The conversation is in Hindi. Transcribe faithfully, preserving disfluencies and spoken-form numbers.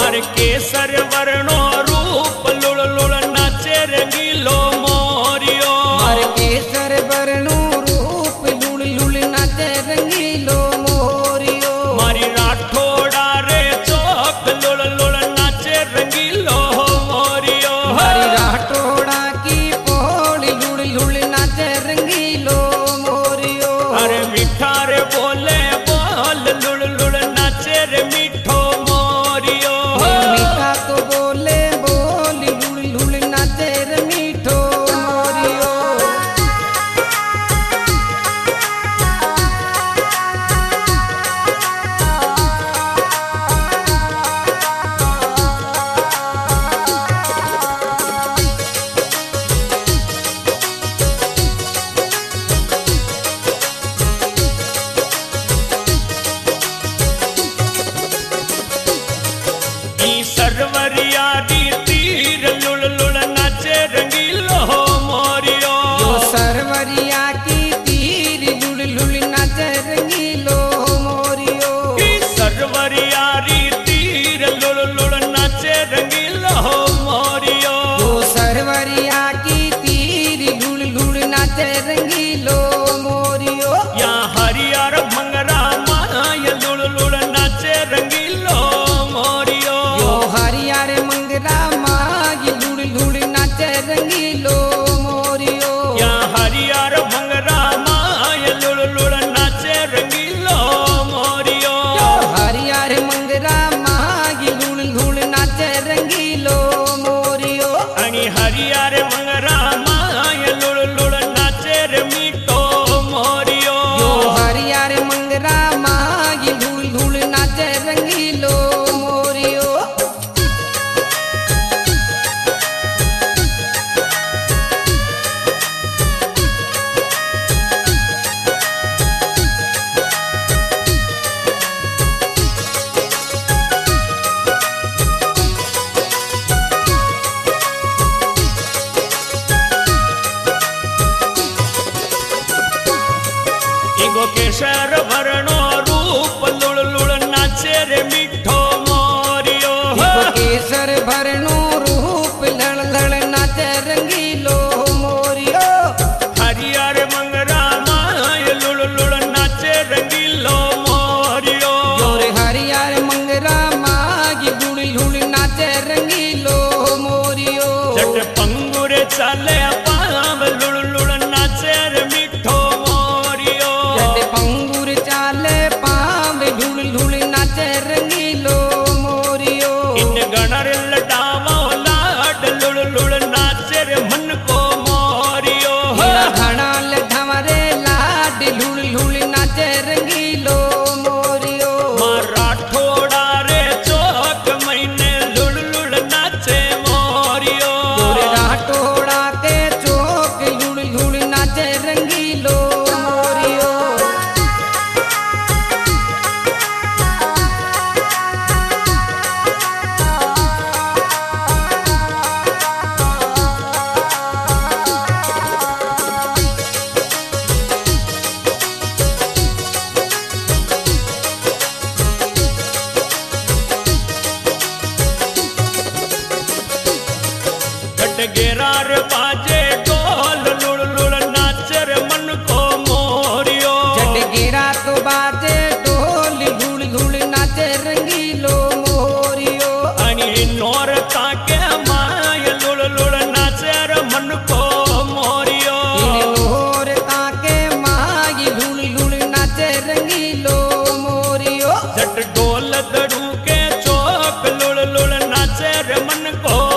मारे केसर वर्णो रूप लुल लुल नाचे रंगीलो मोरियो मारे केसर वर्णो रूप लुल लुल नाचे रंगीलो मोरियो मारी राठोड़ा रे चौक लुल लुल नाचे रंगीलो मोरियो मारी राठोड़ा की पोली लुल लुल नाचे रंगीलो मोरियो अरे मीठा रे बोले बोल लुल लुल नाचे रे मीठो मोरियो मीठा तो बोले बोल लुल लुल नाचे रे मीठो मोरियो सरवरियारी तीर लुल लुल नाचे रंगीलो मोरियो सरवरिया की तीर लुल लुल नाचे रंगीलो मोरियो सरवरियारी तीर लुल लुल नाचे रंगीलो मोरियो सरवरिया की तीर लुल लुल नाचे रंगीलो मोरियो या हरियर भंगरा माय लुल लुल नाचे रंगीलो मोरियो हरियार मंगरा माय लुड़ लुड़ नाचे रंगीलो मोरियो या हरियर भंगरा माय लुड़ लुड़ नाचे रंगीलो मोरियो हरियार मंगरा माय लुड़ लुड़ नाचे रंगीलो मोरियो अनि हरियर भंगरा माय लुड़ लुड़ नाचे रे मीठो मोरियो हरियार मंगरा माय लुड़ लुड़ नाचे रंगीलो मोरियो एगो केसर वर्णो रूप लुल लुल नाचे रे मीठो मोरियो केसर भरनो रूप लड़ लड़ नाचे रंगीलो मोरियो हरियर मंगरा माय लुल लुल नाचे रंगीलो मोरियो हरियार मंगरा माय लुड़ लुड़ नाचे रंगीलो मोरियो जट पंगुरे चाले पाव लुल लुल नाचे रे मीठो मोरियो पंगुर चाले पाव लुड़ लुड़ नाचे रंगीलो मोरियो इन गणर लटावो लाड लुल लुड़ नाचे रे मन को मोरियो घना लठमरे लाड लुड़ लुड़ नाचे रंगीलो मोरियो राठोड़ा रे चौक महीने लुल लुल नाचे मोरियो राठोड़ा के चौक लुड़ लुड़ नाचे रंगीलो मोरियो घट गेरार बाजे ढोल लुल लुल नाचे रे मन को मोरियो जट गिरा तो बाजे ढोल लुड़ लुड़ नाचे रंगीलो मोरियो अनि नोर ताके माय लुल लुड़ नाचे रे मन को मोरियो नोर ताके माय लुड़ लुड़ नाचे रंगीलो मोरियो जट ढोल दड़ू के चौक लुल लुल नाचे रे मन को